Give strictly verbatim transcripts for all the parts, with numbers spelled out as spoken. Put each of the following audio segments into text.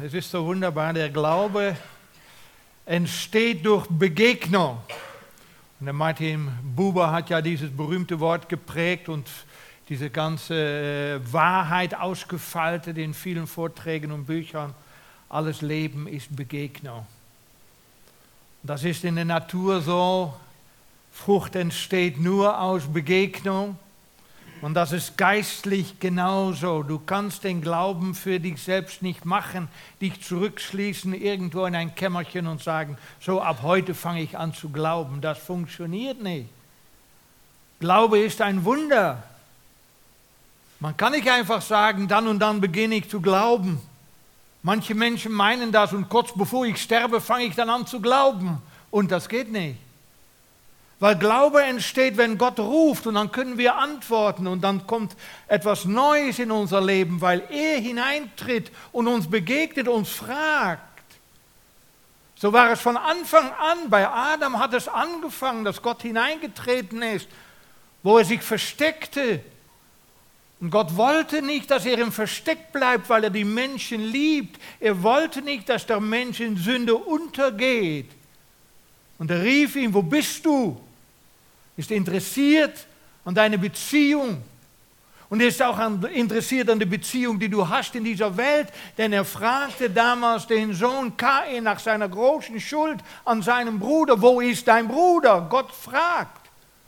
es ist so wunderbar, der Glaube entsteht durch Begegnung. Und der Martin Buber hat ja dieses berühmte Wort geprägt und diese ganze Wahrheit ausgefaltet in vielen Vorträgen und Büchern. Alles Leben ist Begegnung. Das ist in der Natur so. Frucht entsteht nur aus Begegnung. Und das ist geistlich genauso. Du kannst den Glauben für dich selbst nicht machen, dich zurückschließen irgendwo in ein Kämmerchen und sagen, so ab heute fange ich an zu glauben. Das funktioniert nicht. Glaube ist ein Wunder. Man kann nicht einfach sagen, dann und dann beginne ich zu glauben. Manche Menschen meinen das und kurz bevor ich sterbe, fange ich dann an zu glauben. Und das geht nicht. Weil Glaube entsteht, wenn Gott ruft und dann können wir antworten und dann kommt etwas Neues in unser Leben, weil er hineintritt und uns begegnet, uns fragt. So war es von Anfang an, bei Adam hat es angefangen, dass Gott hineingetreten ist, wo er sich versteckte. Und Gott wollte nicht, dass er im Versteck bleibt, weil er die Menschen liebt. Er wollte nicht, dass der Mensch in Sünde untergeht. Und er rief ihn, wo bist du? Ist interessiert an deiner Beziehung. Und er ist auch an, interessiert an der Beziehung, die du hast in dieser Welt. Denn er fragte damals den Sohn Kain nach seiner großen Schuld an seinem Bruder. Wo ist dein Bruder? Gott fragt.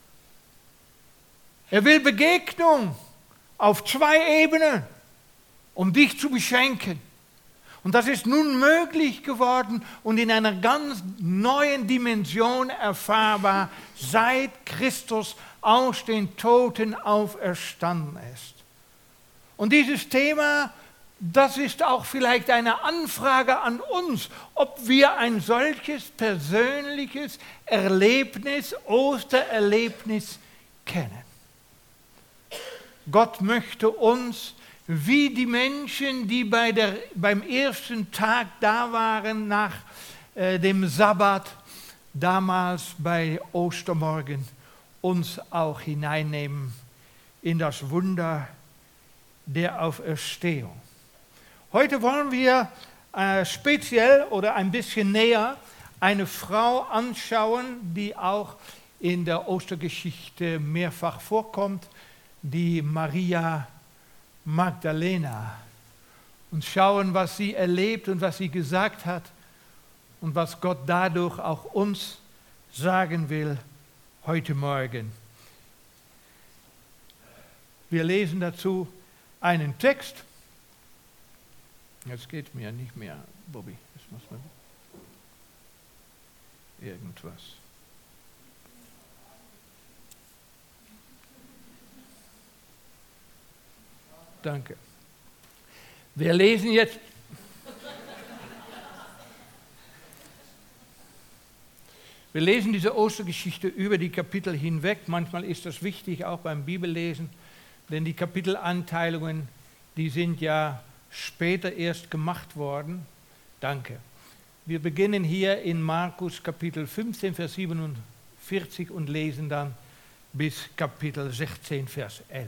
Er will Begegnung auf zwei Ebenen, um dich zu beschenken. Und das ist nun möglich geworden und in einer ganz neuen Dimension erfahrbar, seit Christus aus den Toten auferstanden ist. Und dieses Thema, das ist auch vielleicht eine Anfrage an uns, ob wir ein solches persönliches Erlebnis, Ostererlebnis kennen. Gott möchte uns wie die Menschen, die bei der, beim ersten Tag da waren, nach äh, dem Sabbat, damals bei Ostermorgen, uns auch hineinnehmen in das Wunder der Auferstehung. Heute wollen wir äh, speziell oder ein bisschen näher eine Frau anschauen, die auch in der Ostergeschichte mehrfach vorkommt, die Maria Magdalena, und schauen, was sie erlebt und was sie gesagt hat und was Gott dadurch auch uns sagen will heute Morgen. Wir lesen dazu einen Text. Jetzt geht mir nicht mehr, Bobby. Jetzt muss man irgendwas. Danke. Wir lesen jetzt. Wir lesen diese Ostergeschichte über die Kapitel hinweg. Manchmal ist das wichtig, auch beim Bibellesen, denn die Kapitelanteilungen, die sind ja später erst gemacht worden. Danke. Wir beginnen hier in Markus Kapitel fünfzehn, Vers siebenundvierzig und lesen dann bis Kapitel sechzehn, Vers elf.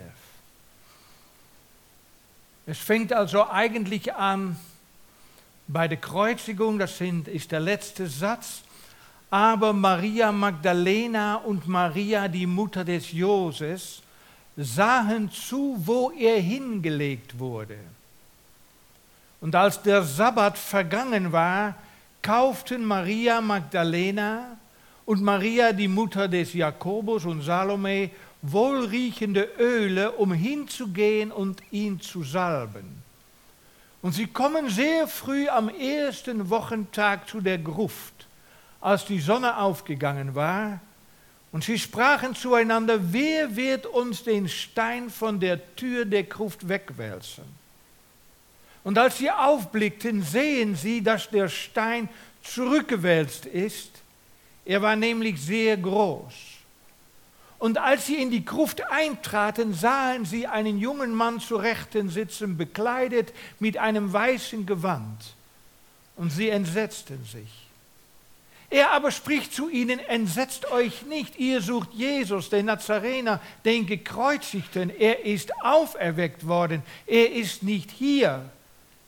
Es fängt also eigentlich an bei der Kreuzigung, das sind, ist der letzte Satz. Aber Maria Magdalena und Maria, die Mutter des Joses, sahen zu, wo er hingelegt wurde. Und als der Sabbat vergangen war, kauften Maria Magdalena und Maria, die Mutter des Jakobus und Salome, wohlriechende Öle, um hinzugehen und ihn zu salben. Und sie kommen sehr früh am ersten Wochentag zu der Gruft, als die Sonne aufgegangen war, und sie sprachen zueinander, wer wird uns den Stein von der Tür der Gruft wegwälzen? Und als sie aufblickten, sehen sie, dass der Stein zurückgewälzt ist. Er war nämlich sehr groß. Und als sie in die Gruft eintraten, sahen sie einen jungen Mann zur Rechten sitzen, bekleidet mit einem weißen Gewand. Und sie entsetzten sich. Er aber spricht zu ihnen, entsetzt euch nicht, ihr sucht Jesus, den Nazarener, den Gekreuzigten. Er ist auferweckt worden, er ist nicht hier.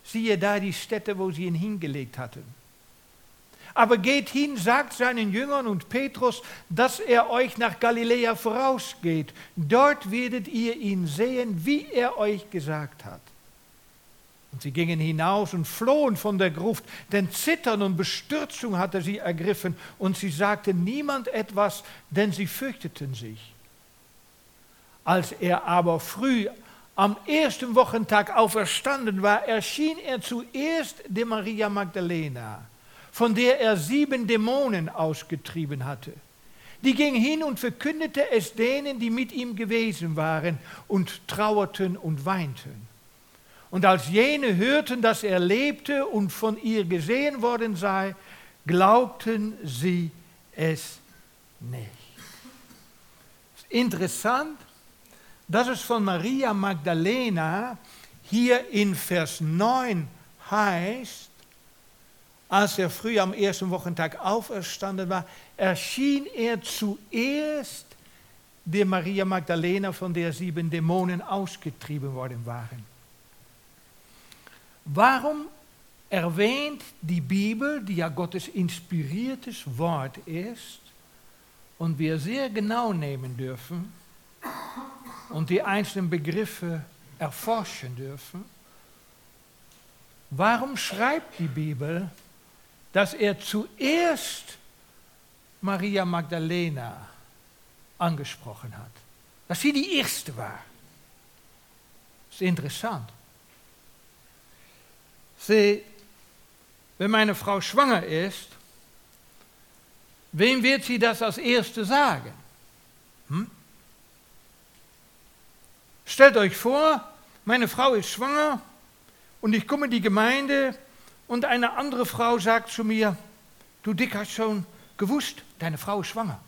siehe da die Stätte, wo sie ihn hingelegt hatten. Aber geht hin, sagt seinen Jüngern und Petrus, dass er euch nach Galiläa vorausgeht. Dort werdet ihr ihn sehen, wie er euch gesagt hat. Und sie gingen hinaus und flohen von der Gruft, denn Zittern und Bestürzung hatte sie ergriffen, und sie sagten niemand etwas, denn sie fürchteten sich. Als er aber früh am ersten Wochentag auferstanden war, erschien er zuerst der Maria Magdalena, von der er sieben Dämonen ausgetrieben hatte. Die ging hin und verkündete es denen, die mit ihm gewesen waren, und trauerten und weinten. Und als jene hörten, dass er lebte und von ihr gesehen worden sei, glaubten sie es nicht. Interessant, dass es von Maria Magdalena hier in Vers neun heißt, als er früh am ersten Wochentag auferstanden war, erschien er zuerst der Maria Magdalena, von der sieben Dämonen ausgetrieben worden waren. Warum erwähnt die Bibel, die ja Gottes inspiriertes Wort ist und wir sehr genau nehmen dürfen und die einzelnen Begriffe erforschen dürfen, warum schreibt die Bibel, dass er zuerst Maria Magdalena angesprochen hat? Dass sie die erste war. Das ist interessant. Sie, wenn meine Frau schwanger ist, wem wird sie das als Erste sagen? Hm? Stellt euch vor, meine Frau ist schwanger und ich komme in die Gemeinde und eine andere Frau sagt zu mir, du Dick, hast schon gewusst, deine Frau ist schwanger.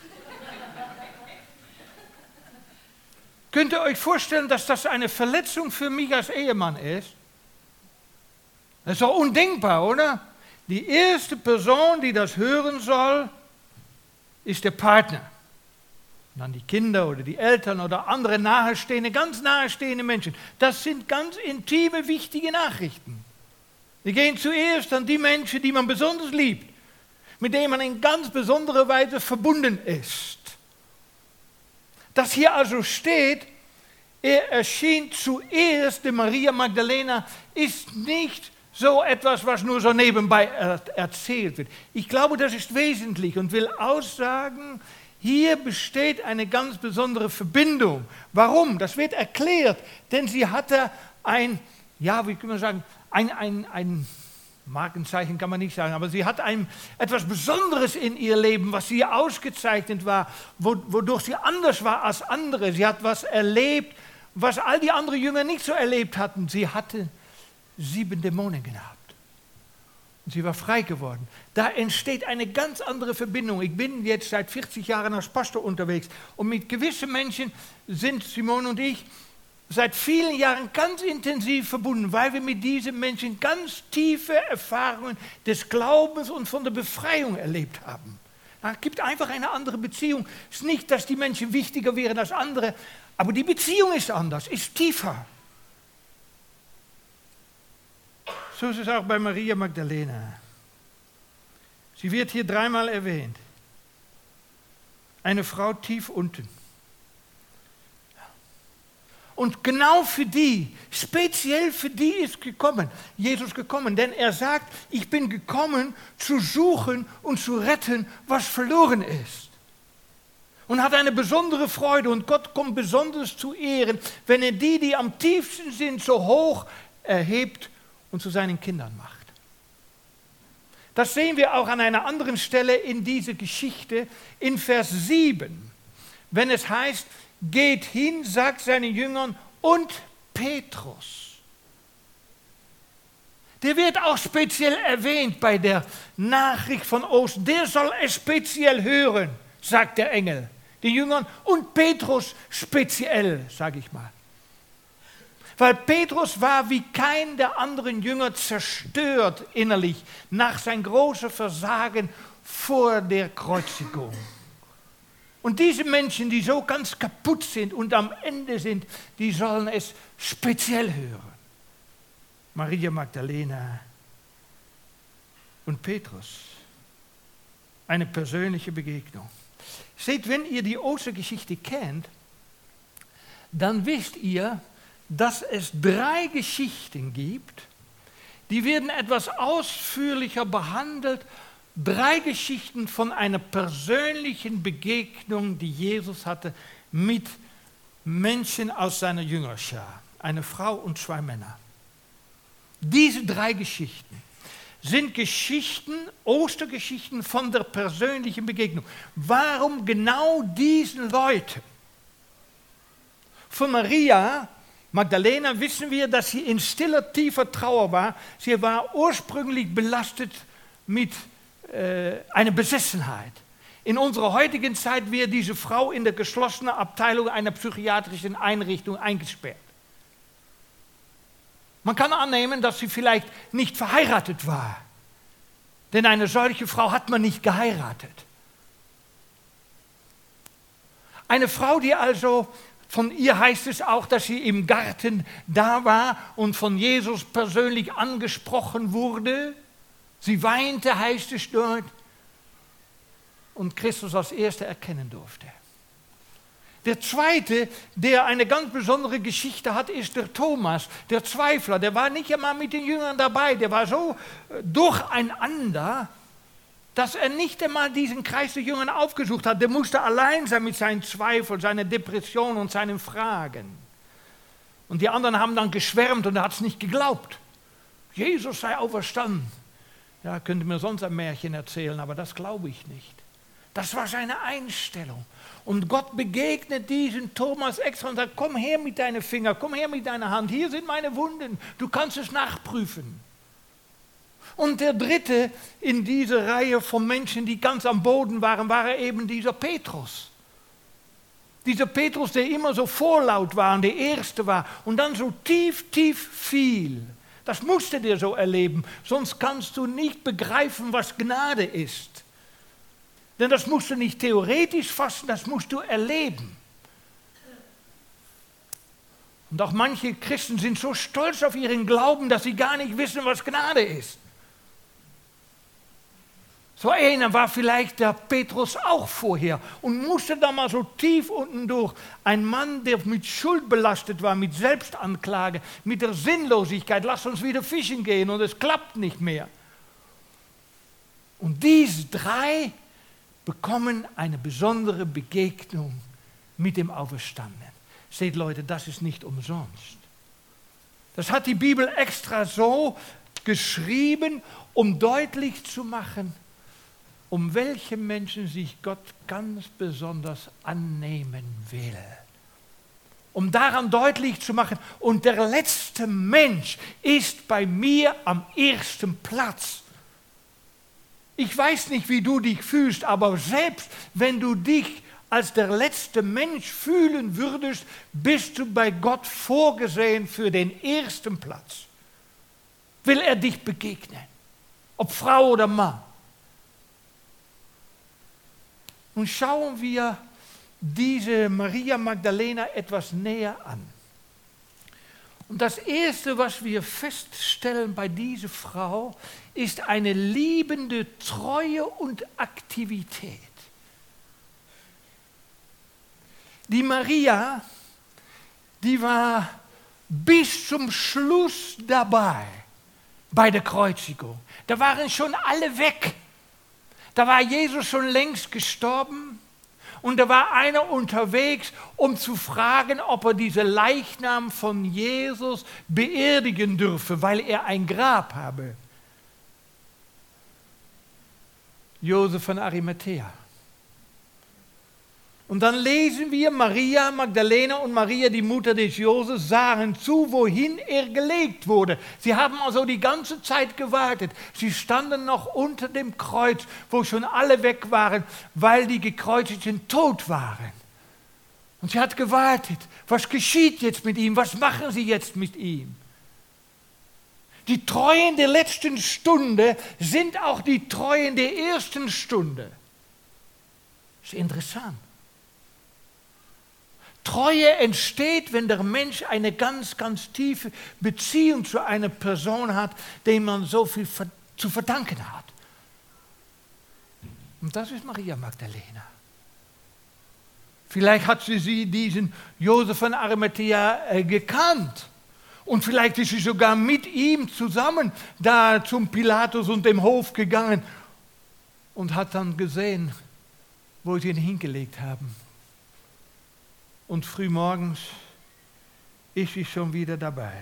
Könnt ihr euch vorstellen, dass das eine Verletzung für mich als Ehemann ist? Das ist doch undenkbar, oder? Die erste Person, die das hören soll, ist der Partner. Und dann die Kinder oder die Eltern oder andere nahestehende, ganz nahestehende Menschen. Das sind ganz intime, wichtige Nachrichten. Die gehen zuerst an die Menschen, die man besonders liebt, mit denen man in ganz besonderer Weise verbunden ist. Dass hier also steht, er erschien zuerst der Maria Magdalena, ist nicht so etwas, was nur so nebenbei erzählt wird. Ich glaube, das ist wesentlich und will aussagen, hier besteht eine ganz besondere Verbindung. Warum? Das wird erklärt, denn sie hatte ein, ja, wie kann man sagen, ein, ein, ein Markenzeichen kann man nicht sagen, aber sie hat ein, etwas Besonderes in ihr Leben, was sie ausgezeichnet war, wodurch sie anders war als andere. Sie hat was erlebt, was all die anderen Jünger nicht so erlebt hatten. Sie hatte sieben Dämonen gehabt. Und sie war frei geworden. Da entsteht eine ganz andere Verbindung. Ich bin jetzt seit vierzig Jahren als Pastor unterwegs und mit gewissen Menschen sind Simone und ich seit vielen Jahren ganz intensiv verbunden, weil wir mit diesen Menschen ganz tiefe Erfahrungen des Glaubens und von der Befreiung erlebt haben. Es gibt einfach eine andere Beziehung. Es ist nicht, dass die Menschen wichtiger wären als andere, aber die Beziehung ist anders, ist tiefer. So ist es auch bei Maria Magdalena. Sie wird hier dreimal erwähnt. Eine Frau tief unten. Und genau für die, speziell für die ist gekommen, Jesus gekommen. Denn er sagt, ich bin gekommen, zu suchen und zu retten, was verloren ist. Und hat eine besondere Freude. Und Gott kommt besonders zu Ehren, wenn er die, die am tiefsten sind, so hoch erhebt und zu seinen Kindern macht. Das sehen wir auch an einer anderen Stelle in dieser Geschichte, in Vers sieben, wenn es heißt, geht hin, sagt seinen Jüngern und Petrus. Der wird auch speziell erwähnt bei der Nachricht von Ostern. Der soll es speziell hören, sagt der Engel. Die Jüngern und Petrus speziell, sage ich mal. Weil Petrus war wie kein der anderen Jünger zerstört innerlich nach sein großer Versagen vor der Kreuzigung. Und diese Menschen, die so ganz kaputt sind und am Ende sind, die sollen es speziell hören. Maria Magdalena und Petrus. Eine persönliche Begegnung. Seht, wenn ihr die Ostergeschichte kennt, dann wisst ihr, dass es drei Geschichten gibt, die werden etwas ausführlicher behandelt. Drei Geschichten von einer persönlichen Begegnung, die Jesus hatte mit Menschen aus seiner Jüngerschar. Eine Frau und zwei Männer. Diese drei Geschichten sind Geschichten, Ostergeschichten von der persönlichen Begegnung. Warum genau diesen Leuten? Von Maria Magdalena wissen wir, dass sie in stiller, tiefer Trauer war. Sie war ursprünglich belastet mit äh, einer Besessenheit. In unserer heutigen Zeit wäre diese Frau in der geschlossenen Abteilung einer psychiatrischen Einrichtung eingesperrt. Man kann annehmen, dass sie vielleicht nicht verheiratet war. Denn eine solche Frau hat man nicht geheiratet. Eine Frau, die also, von ihr heißt es auch, dass sie im Garten da war und von Jesus persönlich angesprochen wurde. Sie weinte, heißt es dort, und Christus als Erster erkennen durfte. Der zweite, der eine ganz besondere Geschichte hat, ist der Thomas, der Zweifler. Der war nicht einmal mit den Jüngern dabei. Der war so durcheinander, dass er nicht einmal diesen Kreis der Jünger aufgesucht hat. Der musste allein sein mit seinen Zweifeln, seiner Depression und seinen Fragen. Und die anderen haben dann geschwärmt und er hat es nicht geglaubt. Jesus sei auferstanden. Ja, könnte mir sonst ein Märchen erzählen, aber das glaube ich nicht. Das war seine Einstellung. Und Gott begegnet diesen Thomas extra und sagt, komm her mit deinen Fingern, komm her mit deiner Hand, hier sind meine Wunden, du kannst es nachprüfen. Und der dritte in dieser Reihe von Menschen, die ganz am Boden waren, war eben dieser Petrus. Dieser Petrus, der immer so vorlaut war und der Erste war und dann so tief, tief fiel. Das musste der so erleben, sonst kannst du nicht begreifen, was Gnade ist. Denn das musst du nicht theoretisch fassen, das musst du erleben. Und auch manche Christen sind so stolz auf ihren Glauben, dass sie gar nicht wissen, was Gnade ist. So einer war vielleicht der Petrus auch vorher und musste da mal so tief unten durch. Ein Mann, der mit Schuld belastet war, mit Selbstanklage, mit der Sinnlosigkeit. Lass uns wieder fischen gehen und es klappt nicht mehr. Und diese drei bekommen eine besondere Begegnung mit dem Auferstandenen. Seht Leute, das ist nicht umsonst. Das hat die Bibel extra so geschrieben, um deutlich zu machen, um welche Menschen sich Gott ganz besonders annehmen will. Um daran deutlich zu machen, und der letzte Mensch ist bei mir am ersten Platz. Ich weiß nicht, wie du dich fühlst, aber selbst wenn du dich als der letzte Mensch fühlen würdest, bist du bei Gott vorgesehen für den ersten Platz. Will er dich begegnen, ob Frau oder Mann. Nun schauen wir diese Maria Magdalena etwas näher an. Und das Erste, was wir feststellen bei dieser Frau, ist eine liebende Treue und Aktivität. Die Maria, die war bis zum Schluss dabei bei der Kreuzigung. Da waren schon alle weg. Da war Jesus schon längst gestorben. Und da war einer unterwegs, um zu fragen, ob er diesen Leichnam von Jesus beerdigen dürfe, weil er ein Grab habe. Josef von Arimathea. Und dann lesen wir, Maria Magdalena und Maria, die Mutter des Josef, sahen zu, wohin er gelegt wurde. Sie haben also die ganze Zeit gewartet. Sie standen noch unter dem Kreuz, wo schon alle weg waren, weil die Gekreuzigten tot waren. Und sie hat gewartet. Was geschieht jetzt mit ihm? Was machen sie jetzt mit ihm? Die Treuen der letzten Stunde sind auch die Treuen der ersten Stunde. Das ist interessant. Treue entsteht, wenn der Mensch eine ganz, ganz tiefe Beziehung zu einer Person hat, dem man so viel zu verdanken hat. Und das ist Maria Magdalena. Vielleicht hat sie, sie diesen Josef von Arimathea äh, gekannt. Und vielleicht ist sie sogar mit ihm zusammen da zum Pilatus und dem Hof gegangen und hat dann gesehen, wo sie ihn hingelegt haben. Und frühmorgens ist sie schon wieder dabei.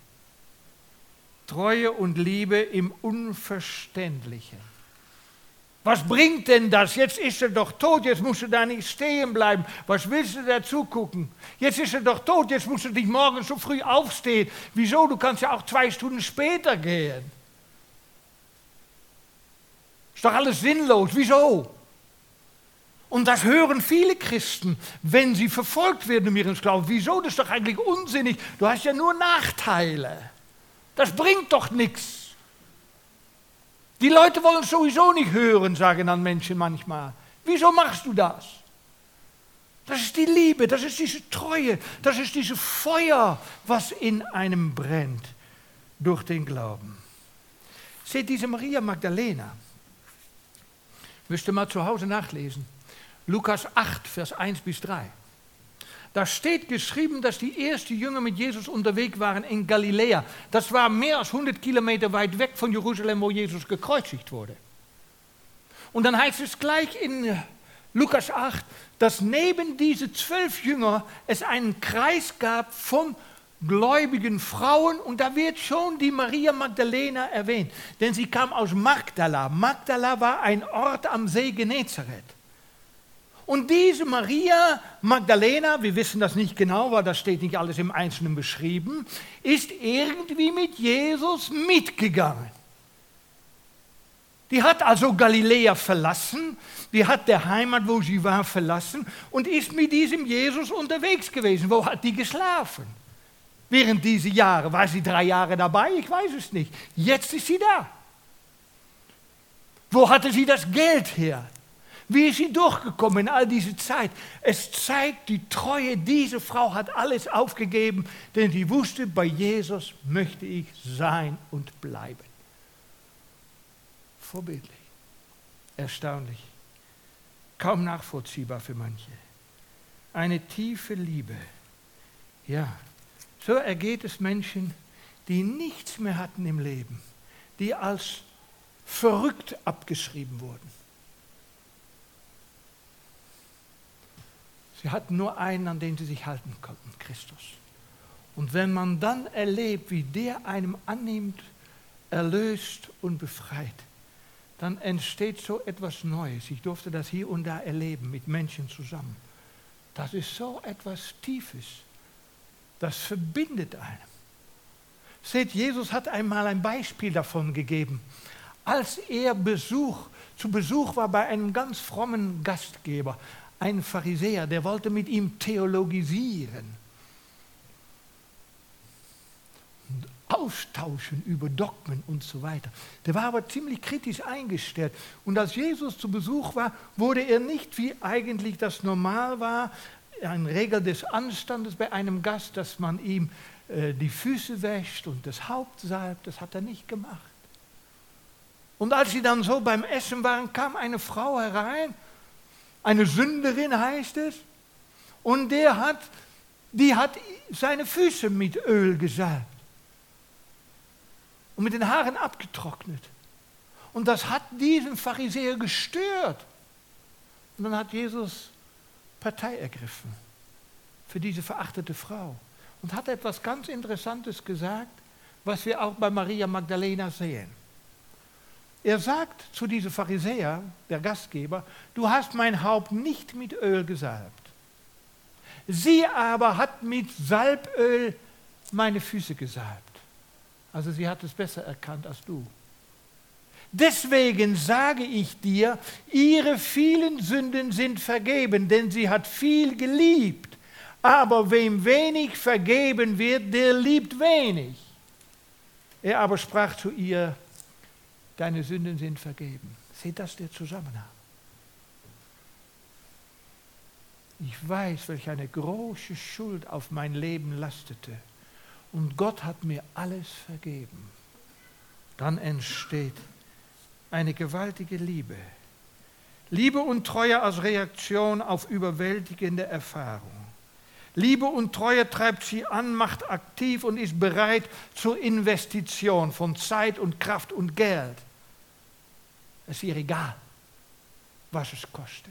Treue und Liebe im Unverständlichen. Was bringt denn das? Jetzt ist er doch tot, jetzt musst du da nicht stehen bleiben. Was willst du da zugucken? Jetzt ist er doch tot, jetzt musst du dich morgen so früh aufstehen. Wieso? Du kannst ja auch zwei Stunden später gehen. Ist doch alles sinnlos. Wieso? Und das hören viele Christen, wenn sie verfolgt werden um ihren Glauben. Wieso? Das ist doch eigentlich unsinnig. Du hast ja nur Nachteile. Das bringt doch nichts. Die Leute wollen es sowieso nicht hören, sagen dann Menschen manchmal. Wieso machst du das? Das ist die Liebe, das ist diese Treue, das ist dieses Feuer, was in einem brennt durch den Glauben. Seht, diese Maria Magdalena, müsst ihr mal zu Hause nachlesen, Lukas acht, Vers eins bis drei. Da steht geschrieben, dass die ersten Jünger mit Jesus unterwegs waren in Galiläa. Das war mehr als hundert Kilometer weit weg von Jerusalem, wo Jesus gekreuzigt wurde. Und dann heißt es gleich in Lukas acht, dass neben diese zwölf Jünger es einen Kreis gab von gläubigen Frauen. Und da wird schon die Maria Magdalena erwähnt. Denn sie kam aus Magdala. Magdala war ein Ort am See Genezareth. Und diese Maria Magdalena, wir wissen das nicht genau, weil das steht nicht alles im Einzelnen beschrieben, ist irgendwie mit Jesus mitgegangen. Die hat also Galiläa verlassen, die hat der Heimat, wo sie war, verlassen und ist mit diesem Jesus unterwegs gewesen. Wo hat die geschlafen? Während dieser Jahre, war sie drei Jahre dabei? Ich weiß es nicht. Jetzt ist sie da. Wo hatte sie das Geld her? Wie ist sie durchgekommen in all diese Zeit? Es zeigt die Treue, diese Frau hat alles aufgegeben, denn sie wusste, bei Jesus möchte ich sein und bleiben. Vorbildlich, erstaunlich, kaum nachvollziehbar für manche. Eine tiefe Liebe. Ja, so ergeht es Menschen, die nichts mehr hatten im Leben, die als verrückt abgeschrieben wurden. Sie hatten nur einen, an den sie sich halten konnten, Christus. Und wenn man dann erlebt, wie der einem annimmt, erlöst und befreit, dann entsteht so etwas Neues. Ich durfte das hier und da erleben, mit Menschen zusammen. Das ist so etwas Tiefes. Das verbindet einen. Seht, Jesus hat einmal ein Beispiel davon gegeben. Als er Besuch, zu Besuch war bei einem ganz frommen Gastgeber, ein Pharisäer, der wollte mit ihm theologisieren und austauschen über Dogmen und so weiter. Der war aber ziemlich kritisch eingestellt. Und als Jesus zu Besuch war, wurde er nicht, wie eigentlich das normal war, eine Regel des Anstandes bei einem Gast, dass man ihm äh, die Füße wäscht und das Haupt salbt. Das hat er nicht gemacht. Und als sie dann so beim Essen waren, kam eine Frau herein, eine Sünderin heißt es, und der hat, die hat seine Füße mit Öl gesalbt und mit den Haaren abgetrocknet. Und das hat diesen Pharisäer gestört. Und dann hat Jesus Partei ergriffen für diese verachtete Frau und hat etwas ganz Interessantes gesagt, was wir auch bei Maria Magdalena sehen. Er sagt zu diesem Pharisäer, der Gastgeber, du hast mein Haupt nicht mit Öl gesalbt. Sie aber hat mit Salböl meine Füße gesalbt. Also sie hat es besser erkannt als du. Deswegen sage ich dir, ihre vielen Sünden sind vergeben, denn sie hat viel geliebt. Aber wem wenig vergeben wird, der liebt wenig. Er aber sprach zu ihr, deine Sünden sind vergeben. Seht das der Zusammenhang? Ich weiß, welch eine große Schuld auf mein Leben lastete. Und Gott hat mir alles vergeben. Dann entsteht eine gewaltige Liebe. Liebe und Treue als Reaktion auf überwältigende Erfahrung. Liebe und Treue treibt sie an, macht aktiv und ist bereit zur Investition von Zeit und Kraft und Geld. Es ist ihr egal, was es kostet.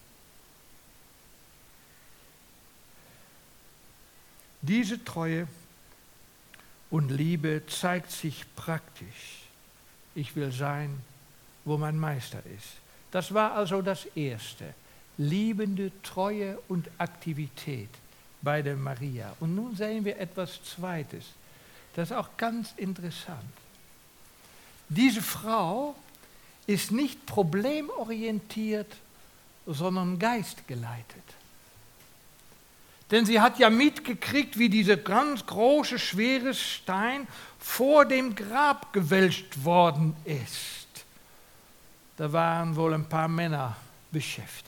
Diese Treue und Liebe zeigt sich praktisch. Ich will sein, wo mein Meister ist. Das war also das Erste. Liebende Treue und Aktivität bei der Maria. Und nun sehen wir etwas Zweites. Das ist auch ganz interessant. Diese Frau ist nicht problemorientiert, sondern geistgeleitet. Denn sie hat ja mitgekriegt, wie dieser ganz große, schwere Stein vor dem Grab gewälzt worden ist. Da waren wohl ein paar Männer beschäftigt.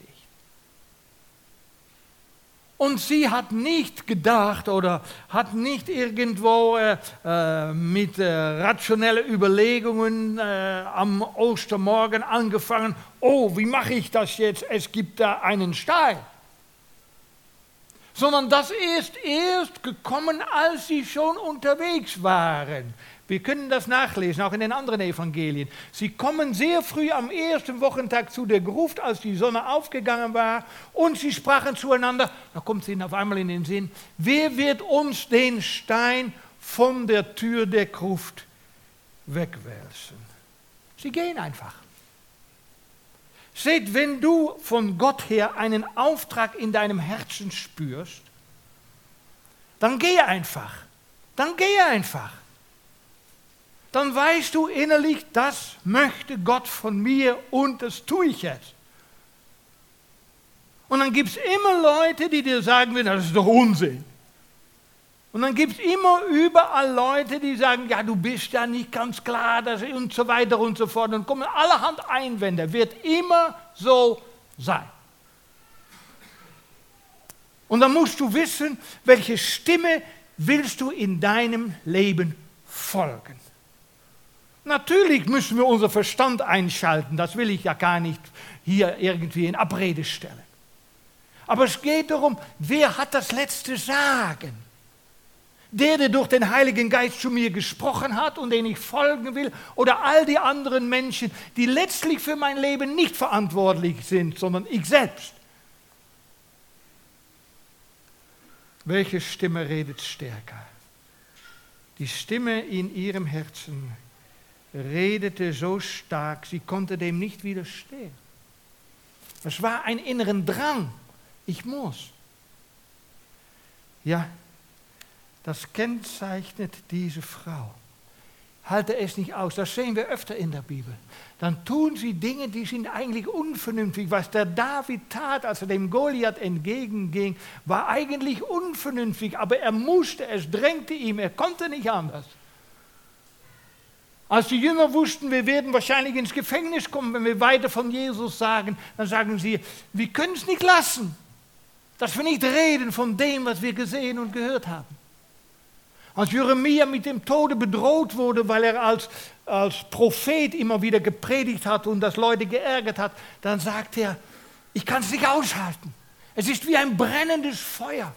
Und sie hat nicht gedacht oder hat nicht irgendwo äh, äh, mit äh, rationellen Überlegungen äh, am Ostermorgen angefangen, oh, wie mache ich das jetzt? Es gibt da einen Stein. Sondern das ist erst gekommen, als sie schon unterwegs waren. Wir können das nachlesen, auch in den anderen Evangelien. Sie kommen sehr früh am ersten Wochentag zu der Gruft, als die Sonne aufgegangen war, und sie sprachen zueinander, da kommt es ihnen auf einmal in den Sinn, wer wird uns den Stein von der Tür der Gruft wegwälzen? Sie gehen einfach. Seht, wenn du von Gott her einen Auftrag in deinem Herzen spürst, dann geh einfach. Dann geh einfach. Dann weißt du innerlich, das möchte Gott von mir und das tue ich jetzt. Und dann gibt es immer Leute, die dir sagen werden, das ist doch Unsinn. Und dann gibt es immer überall Leute, die sagen, ja, du bist ja nicht ganz klar das und so weiter und so fort. Und dann kommen allerhand Einwände, wird immer so sein. Und dann musst du wissen, welche Stimme willst du in deinem Leben folgen. Natürlich müssen wir unseren Verstand einschalten, das will ich ja gar nicht hier irgendwie in Abrede stellen. Aber es geht darum, wer hat das letzte Sagen? Der, der durch den Heiligen Geist zu mir gesprochen hat und den ich folgen will, oder all die anderen Menschen, die letztlich für mein Leben nicht verantwortlich sind, sondern ich selbst. Welche Stimme redet stärker? Die Stimme in ihrem Herzen redete so stark, sie konnte dem nicht widerstehen. Es war ein inneren Drang. Ich muss. Ja, das kennzeichnet diese Frau. Halte es nicht aus. Das sehen wir öfter in der Bibel. Dann tun sie Dinge, die sind eigentlich unvernünftig. Was der David tat, als er dem Goliath entgegenging, war eigentlich unvernünftig. Aber er musste, es drängte ihm, er konnte nicht anders. Als die Jünger wussten, wir werden wahrscheinlich ins Gefängnis kommen, wenn wir weiter von Jesus sagen, dann sagen sie, wir können es nicht lassen, dass wir nicht reden von dem, was wir gesehen und gehört haben. Als Jeremia mit dem Tode bedroht wurde, weil er als, als Prophet immer wieder gepredigt hat und das Leute geärgert hat, dann sagt er, ich kann es nicht aushalten. Es ist wie ein brennendes Feuer.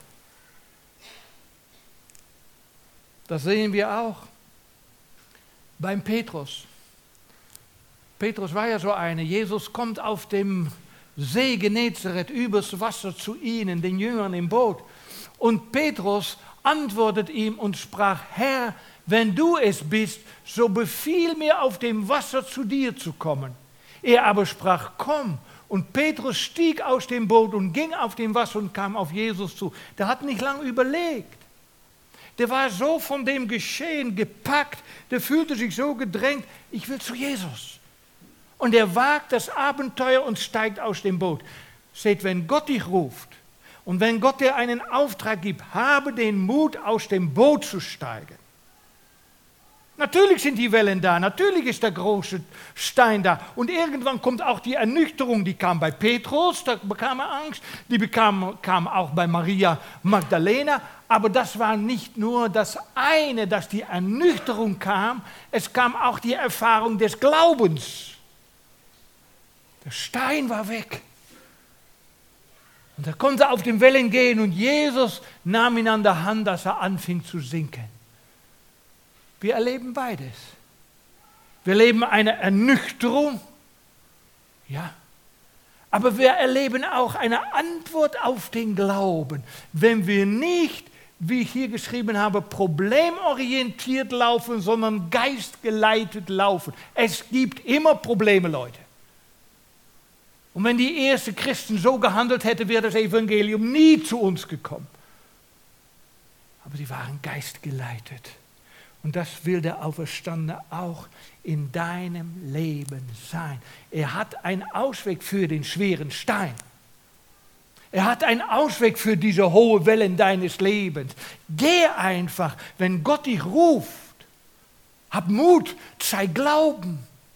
Das sehen wir auch beim Petrus. Petrus war ja so eine. Jesus kommt auf dem See Genezareth übers Wasser zu ihnen, den Jüngern im Boot. Und Petrus antwortet ihm und sprach, Herr, wenn du es bist, so befiehl mir, auf dem Wasser zu dir zu kommen. Er aber sprach, komm. Und Petrus stieg aus dem Boot und ging auf dem Wasser und kam auf Jesus zu. Der hat nicht lange überlegt. Der war so von dem Geschehen gepackt, der fühlte sich so gedrängt, ich will zu Jesus. Und er wagt das Abenteuer und steigt aus dem Boot. Seht, wenn Gott dich ruft und wenn Gott dir einen Auftrag gibt, habe den Mut, aus dem Boot zu steigen. Natürlich sind die Wellen da, natürlich ist der große Stein da. Und irgendwann kommt auch die Ernüchterung, die kam bei Petrus, da bekam er Angst, die bekam, kam auch bei Maria Magdalena. Aber das war nicht nur das eine, dass die Ernüchterung kam, es kam auch die Erfahrung des Glaubens. Der Stein war weg. Und er konnte auf den Wellen gehen und Jesus nahm ihn an der Hand, dass er anfing zu sinken. Wir erleben beides. Wir erleben eine Ernüchterung, ja, aber wir erleben auch eine Antwort auf den Glauben, wenn wir nicht, wie ich hier geschrieben habe, problemorientiert laufen, sondern geistgeleitet laufen. Es gibt immer Probleme, Leute. Und wenn die ersten Christen so gehandelt hätten, wäre das Evangelium nie zu uns gekommen. Aber sie waren geistgeleitet. Und das will der Auferstandene auch in deinem Leben sein. Er hat einen Ausweg für den schweren Stein. Er hat einen Ausweg für diese hohe Wellen deines Lebens. Geh einfach, wenn Gott dich ruft. Hab Mut, zeig Glauben.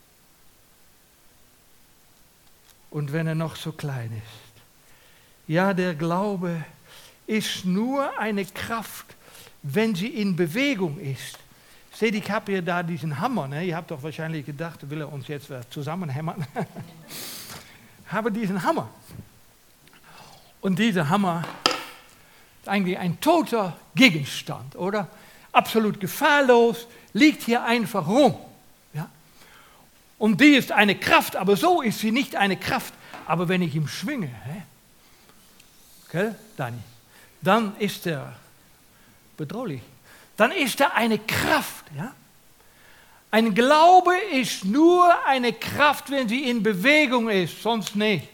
Und wenn er noch so klein ist. Ja, der Glaube ist nur eine Kraft, wenn sie in Bewegung ist. Seht, ich habe hier da diesen Hammer. Ne? Ihr habt doch wahrscheinlich gedacht, will er uns jetzt zusammenhämmern. Ich habe diesen Hammer. Und dieser Hammer ist eigentlich ein toter Gegenstand, oder? Absolut gefahrlos, liegt hier einfach rum. Ja? Und die ist eine Kraft, aber so ist sie nicht eine Kraft. Aber wenn ich ihn schwinge, hä? Okay, Dani, dann ist er bedrohlich. Dann ist er eine Kraft. Ja? Ein Glaube ist nur eine Kraft, wenn sie in Bewegung ist, sonst nicht.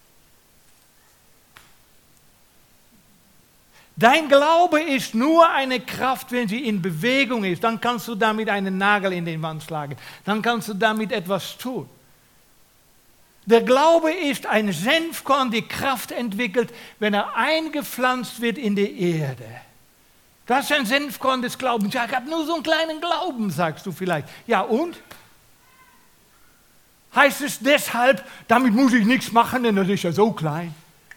Dein Glaube ist nur eine Kraft, wenn sie in Bewegung ist. Dann kannst du damit einen Nagel in den Wand schlagen. Dann kannst du damit etwas tun. Der Glaube ist ein Senfkorn, die Kraft entwickelt, wenn er eingepflanzt wird in die Erde. Das ist ein Senfkorn des Glaubens. Ja, ich habe nur so einen kleinen Glauben, sagst du vielleicht. Ja, und? Heißt es deshalb, damit muss ich nichts machen, denn das ist ja so klein?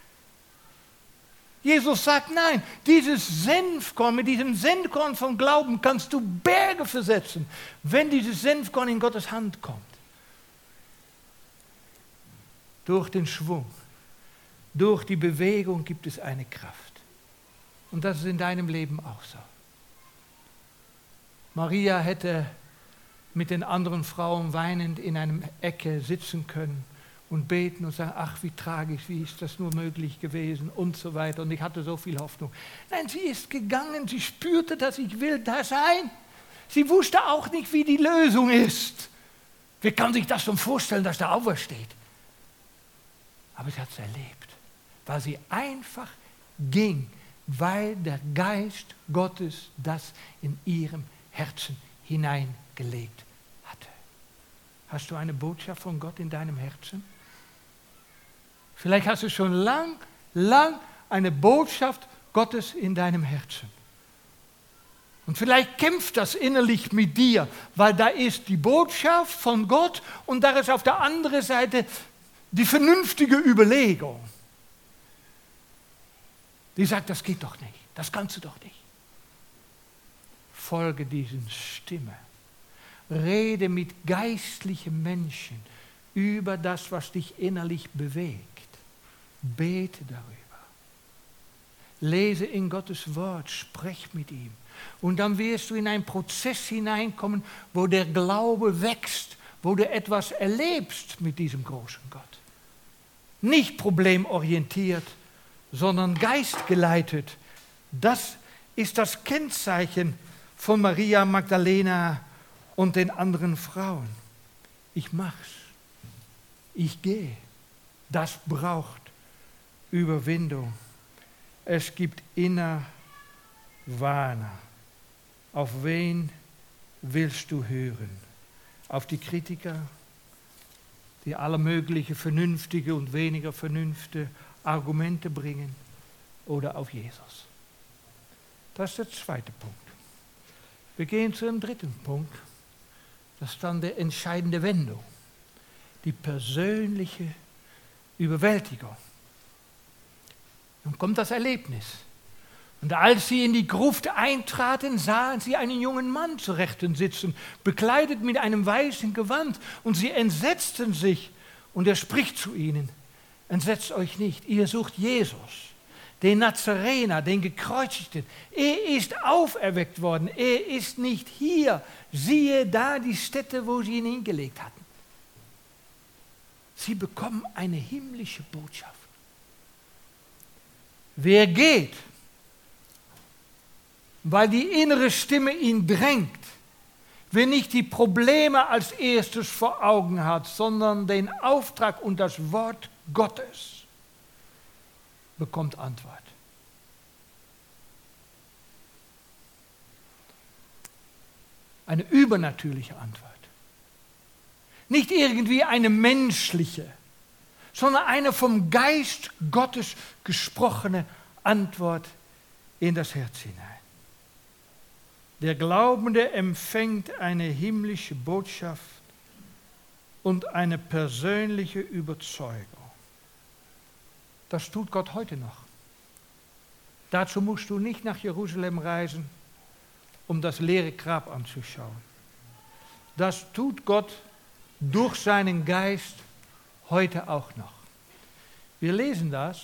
Jesus sagt, nein, dieses Senfkorn, mit diesem Senfkorn von Glauben kannst du Berge versetzen, wenn dieses Senfkorn in Gottes Hand kommt. Durch den Schwung, durch die Bewegung gibt es eine Kraft. Und das ist in deinem Leben auch so. Maria hätte mit den anderen Frauen weinend in einer Ecke sitzen können und beten und sagen, ach, wie tragisch, wie ist das nur möglich gewesen und so weiter. Und ich hatte so viel Hoffnung. Nein, sie ist gegangen, sie spürte, dass ich will da sein. Sie wusste auch nicht, wie die Lösung ist. Wer kann sich das schon vorstellen, dass der aufersteht? Aber sie hat es erlebt, weil sie einfach ging, weil der Geist Gottes das in ihrem Herzen hineingelegt hatte. Hast du eine Botschaft von Gott in deinem Herzen? Vielleicht hast du schon lang, lang eine Botschaft Gottes in deinem Herzen. Und vielleicht kämpft das innerlich mit dir, weil da ist die Botschaft von Gott und da ist auf der anderen Seite die vernünftige Überlegung. Die sagt, das geht doch nicht, das kannst du doch nicht. Folge diesen Stimme. Rede mit geistlichen Menschen über das, was dich innerlich bewegt. Bete darüber. Lese in Gottes Wort, sprech mit ihm. Und dann wirst du in einen Prozess hineinkommen, wo der Glaube wächst, wo du etwas erlebst mit diesem großen Gott. Nicht problemorientiert, sondern geistgeleitet. Das ist das Kennzeichen von Maria Magdalena und den anderen Frauen. Ich mach's. Ich gehe. Das braucht Überwindung. Es gibt Innerwarner. Auf wen willst du hören? Auf die Kritiker, die alle möglichen vernünftige und weniger vernünftige Argumente bringen, oder auf Jesus? Das ist der zweite Punkt. Wir gehen zu dem dritten Punkt. Das ist dann die entscheidende Wendung. Die persönliche Überwältigung. Dann kommt das Erlebnis. Und als sie in die Gruft eintraten, sahen sie einen jungen Mann zu Rechten sitzen, bekleidet mit einem weißen Gewand. Und sie entsetzten sich. Und er spricht zu ihnen: Entsetzt euch nicht, ihr sucht Jesus, den Nazarener, den Gekreuzigten. Er ist auferweckt worden, er ist nicht hier. Siehe da die Stätte, wo sie ihn hingelegt hatten. Sie bekommen eine himmlische Botschaft. Wer geht, weil die innere Stimme ihn drängt, wer nicht die Probleme als erstes vor Augen hat, sondern den Auftrag und das Wort Gottes, bekommt Antwort. Eine übernatürliche Antwort. Nicht irgendwie eine menschliche, sondern eine vom Geist Gottes gesprochene Antwort in das Herz hinein. Der Glaubende empfängt eine himmlische Botschaft und eine persönliche Überzeugung. Das tut Gott heute noch. Dazu musst du nicht nach Jerusalem reisen, um das leere Grab anzuschauen. Das tut Gott durch seinen Geist heute auch noch. Wir lesen das.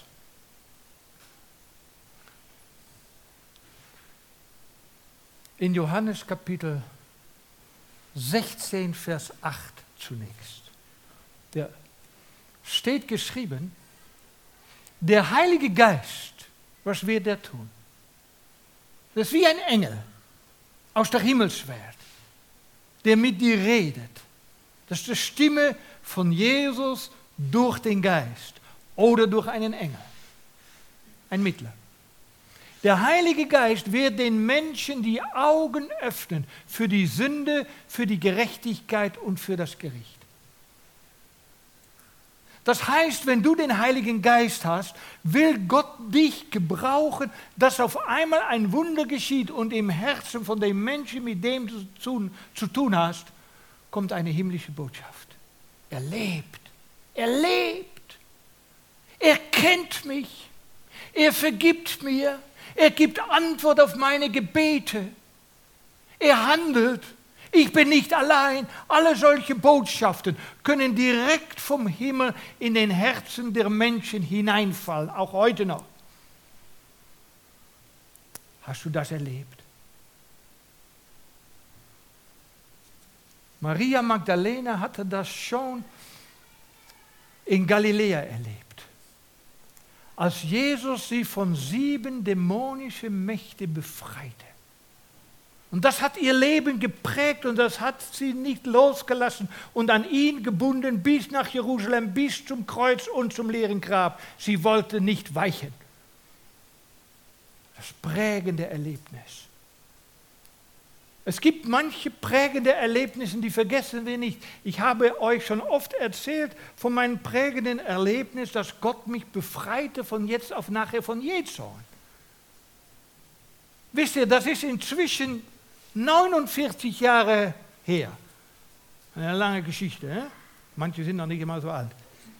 In Johannes Kapitel sechzehn, Vers acht zunächst. Da steht geschrieben: Der Heilige Geist, was wird er tun? Das ist wie ein Engel aus der Himmelswelt, der mit dir redet. Das ist die Stimme von Jesus durch den Geist oder durch einen Engel, ein Mittler. Der Heilige Geist wird den Menschen die Augen öffnen für die Sünde, für die Gerechtigkeit und für das Gericht. Das heißt, wenn du den Heiligen Geist hast, will Gott dich gebrauchen, dass auf einmal ein Wunder geschieht und im Herzen von dem Menschen, mit dem du zu, zu tun hast, kommt eine himmlische Botschaft. Er lebt, er lebt, er kennt mich, er vergibt mir, er gibt Antwort auf meine Gebete, er handelt. Ich bin nicht allein. Alle solche Botschaften können direkt vom Himmel in den Herzen der Menschen hineinfallen, auch heute noch. Hast du das erlebt? Maria Magdalena hatte das schon in Galiläa erlebt. Als Jesus sie von sieben dämonischen Mächten befreite. Und das hat ihr Leben geprägt und das hat sie nicht losgelassen und an ihn gebunden bis nach Jerusalem, bis zum Kreuz und zum leeren Grab. Sie wollte nicht weichen. Das prägende Erlebnis. Es gibt manche prägende Erlebnisse, die vergessen wir nicht. Ich habe euch schon oft erzählt von meinem prägenden Erlebnis, dass Gott mich befreite von jetzt auf nachher von Jezorn. Wisst ihr, das ist inzwischen neunundvierzig Jahre her. Eine lange Geschichte. Eh? Manche sind noch nicht immer so alt.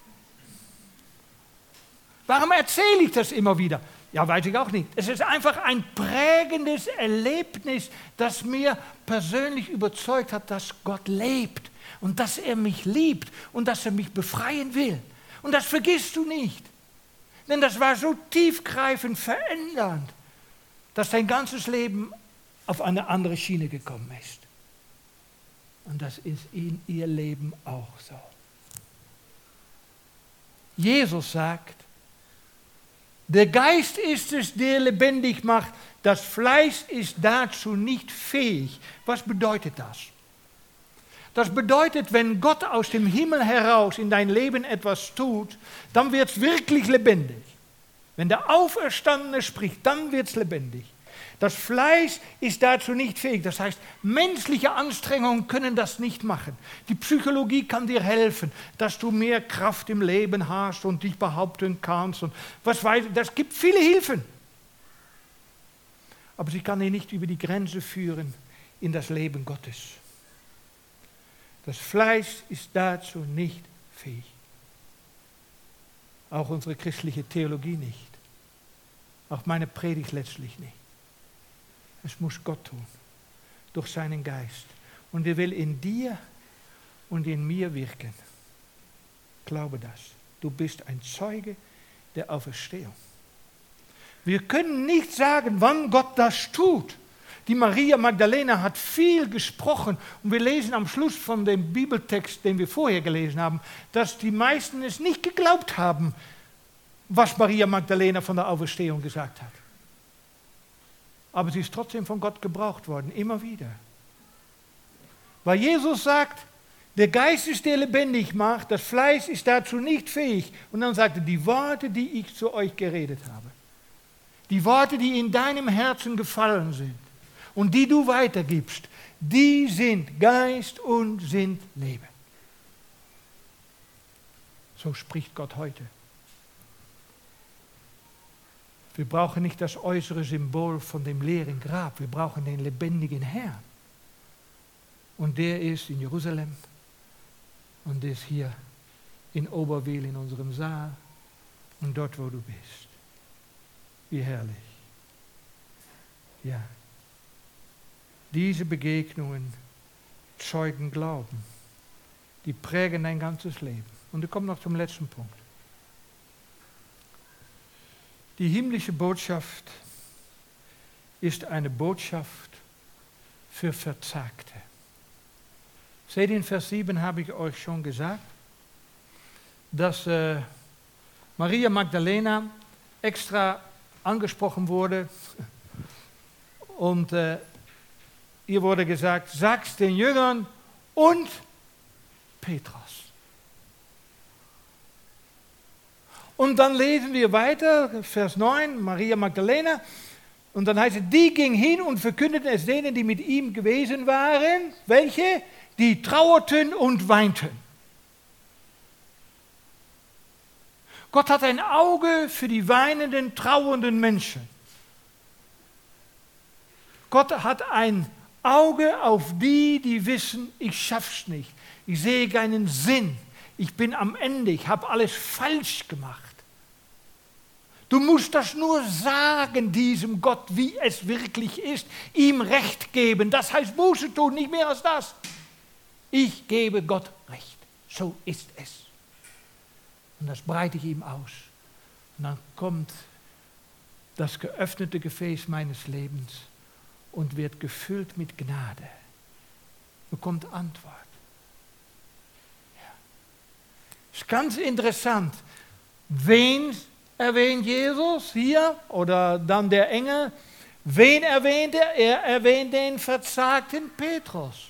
Warum erzähle ich das immer wieder? Ja, weiß ich auch nicht. Es ist einfach ein prägendes Erlebnis, das mir persönlich überzeugt hat, dass Gott lebt und dass er mich liebt und dass er mich befreien will. Und das vergisst du nicht. Denn das war so tiefgreifend verändernd, dass dein ganzes Leben auf eine andere Schiene gekommen ist. Und das ist in ihr Leben auch so. Jesus sagt, der Geist ist es, der lebendig macht, das Fleisch ist dazu nicht fähig. Was bedeutet das? Das bedeutet, wenn Gott aus dem Himmel heraus in dein Leben etwas tut, dann wird es wirklich lebendig. Wenn der Auferstandene spricht, dann wird es lebendig. Das Fleisch ist dazu nicht fähig. Das heißt, menschliche Anstrengungen können das nicht machen. Die Psychologie kann dir helfen, dass du mehr Kraft im Leben hast und dich behaupten kannst. Und was weiß ich, das gibt viele Hilfen. Aber sie kann dich nicht über die Grenze führen in das Leben Gottes. Das Fleisch ist dazu nicht fähig. Auch unsere christliche Theologie nicht. Auch meine Predigt letztlich nicht. Es muss Gott tun, durch seinen Geist. Und er will in dir und in mir wirken. Glaube das. Du bist ein Zeuge der Auferstehung. Wir können nicht sagen, wann Gott das tut. Die Maria Magdalena hat viel gesprochen und wir lesen am Schluss von dem Bibeltext, den wir vorher gelesen haben, dass die meisten es nicht geglaubt haben, was Maria Magdalena von der Auferstehung gesagt hat. Aber sie ist trotzdem von Gott gebraucht worden, immer wieder. Weil Jesus sagt, der Geist ist, der lebendig macht, das Fleisch ist dazu nicht fähig. Und dann sagt er, die Worte, die ich zu euch geredet habe, die Worte, die in deinem Herzen gefallen sind und die du weitergibst, die sind Geist und sind Leben. So spricht Gott heute. Wir brauchen nicht das äußere Symbol von dem leeren Grab, wir brauchen den lebendigen Herrn. Und der ist in Jerusalem und der ist hier in Oberwil in unserem Saal und dort, wo du bist. Wie herrlich. Ja. Diese Begegnungen zeugen Glauben. Die prägen dein ganzes Leben. Und wir kommen noch zum letzten Punkt. Die himmlische Botschaft ist eine Botschaft für Verzagte. Seht, in Vers sieben habe ich euch schon gesagt, dass äh, Maria Magdalena extra angesprochen wurde und äh, ihr wurde gesagt, sag's den Jüngern und Petrus. Und dann lesen wir weiter, Vers neun, Maria Magdalena, und dann heißt es, die ging hin und verkündeten es denen, die mit ihm gewesen waren. Welche? Die trauerten und weinten. Gott hat ein Auge für die weinenden, trauernden Menschen. Gott hat ein Auge auf die, die wissen, ich schaff's nicht. Ich sehe keinen Sinn. Ich bin am Ende. Ich habe alles falsch gemacht. Du musst das nur sagen, diesem Gott, wie es wirklich ist. Ihm Recht geben. Das heißt Buße tun, nicht mehr als das. Ich gebe Gott Recht. So ist es. Und das breite ich ihm aus. Und dann kommt das geöffnete Gefäß meines Lebens und wird gefüllt mit Gnade. Bekommt Antwort. Ja. Ist ganz interessant. Wen erwähnt Jesus hier oder dann der Engel? Wen erwähnt er? Er erwähnt den verzagten Petrus.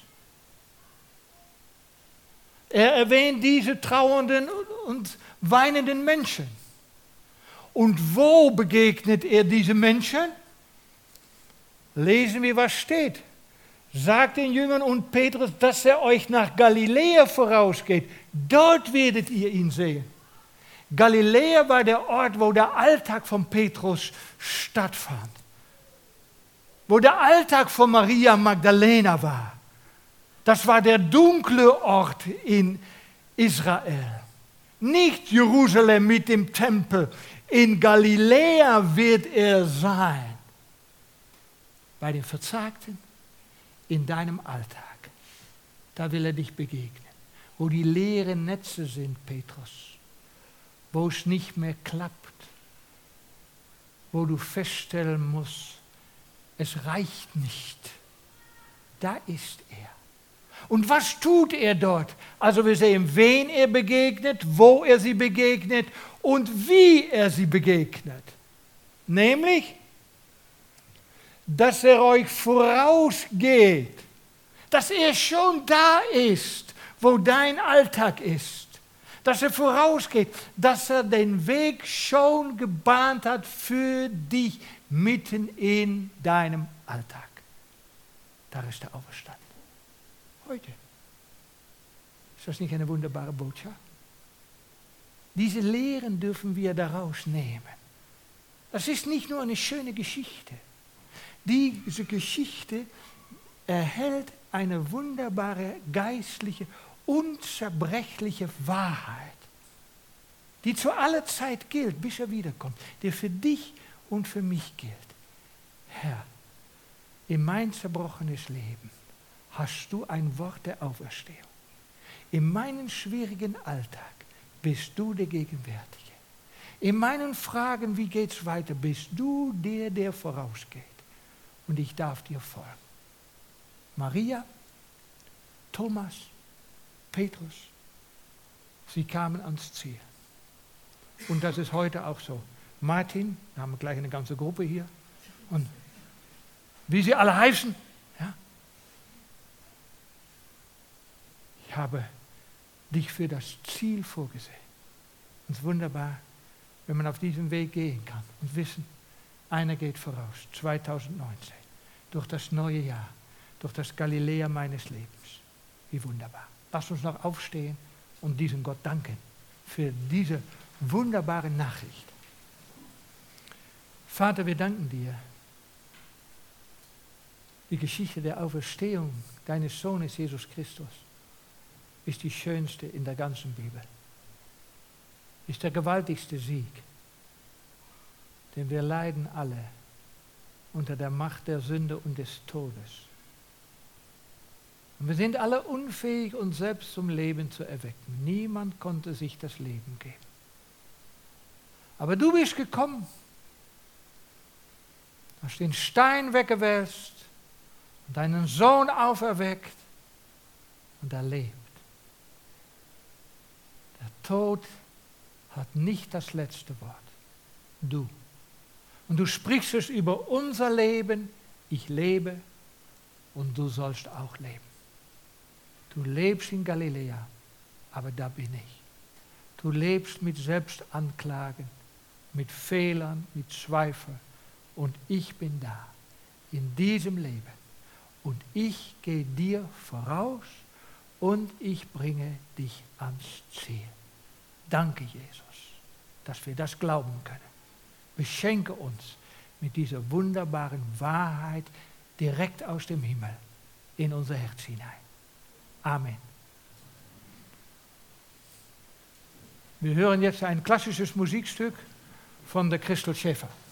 Er erwähnt diese trauernden und weinenden Menschen. Und wo begegnet er diese Menschen? Lesen wir, was steht. Sagt den Jüngern und Petrus, dass er euch nach Galiläa vorausgeht. Dort werdet ihr ihn sehen. Galiläa war der Ort, wo der Alltag von Petrus stattfand. Wo der Alltag von Maria Magdalena war. Das war der dunkle Ort in Israel. Nicht Jerusalem mit dem Tempel. In Galiläa wird er sein. Bei den Verzagten in deinem Alltag. Da will er dich begegnen. Wo die leeren Netze sind, Petrus. Wo es nicht mehr klappt. Wo du feststellen musst, es reicht nicht. Da ist er. Und was tut er dort? Also wir sehen, wen er begegnet, wo er sie begegnet und wie er sie begegnet. Nämlich, dass er euch vorausgeht. Dass er schon da ist, wo dein Alltag ist. Dass er vorausgeht, dass er den Weg schon gebahnt hat für dich mitten in deinem Alltag. Da ist er auferstanden. Heute. Ist das nicht eine wunderbare Botschaft? Diese Lehren dürfen wir daraus nehmen. Das ist nicht nur eine schöne Geschichte. Diese Geschichte erhält eine wunderbare geistliche unzerbrechliche Wahrheit, die zu aller Zeit gilt, bis er wiederkommt, der für dich und für mich gilt. Herr, in mein zerbrochenes Leben hast du ein Wort der Auferstehung. In meinem schwierigen Alltag bist du der Gegenwärtige. In meinen Fragen, wie geht es weiter, bist du der, der vorausgeht. Und ich darf dir folgen. Maria, Thomas, Petrus, sie kamen ans Ziel. Und das ist heute auch so. Martin, wir haben gleich eine ganze Gruppe hier. Und wie sie alle heißen, ja? Ich habe dich für das Ziel vorgesehen. Und es ist wunderbar, wenn man auf diesem Weg gehen kann und wissen, einer geht voraus, zweitausendneunzehn, durch das neue Jahr, durch das Galiläa meines Lebens. Wie wunderbar. Lass uns noch aufstehen und diesem Gott danken für diese wunderbare Nachricht. Vater, wir danken dir. Die Geschichte der Auferstehung deines Sohnes Jesus Christus ist die schönste in der ganzen Bibel. Ist der gewaltigste Sieg. Denn wir leiden alle unter der Macht der Sünde und des Todes. Und wir sind alle unfähig, uns selbst zum Leben zu erwecken. Niemand konnte sich das Leben geben. Aber du bist gekommen, hast den Stein weggewälzt und deinen Sohn auferweckt und er lebt. Der Tod hat nicht das letzte Wort. Du. Und du sprichst es über unser Leben. Ich lebe und du sollst auch leben. Du lebst in Galiläa, aber da bin ich. Du lebst mit Selbstanklagen, mit Fehlern, mit Zweifeln. Und ich bin da, in diesem Leben. Und ich gehe dir voraus und ich bringe dich ans Ziel. Danke, Jesus, dass wir das glauben können. Beschenke uns mit dieser wunderbaren Wahrheit direkt aus dem Himmel in unser Herz hinein. Amen. Wir hören jetzt ein klassisches Musikstück von der Christel Schäfer.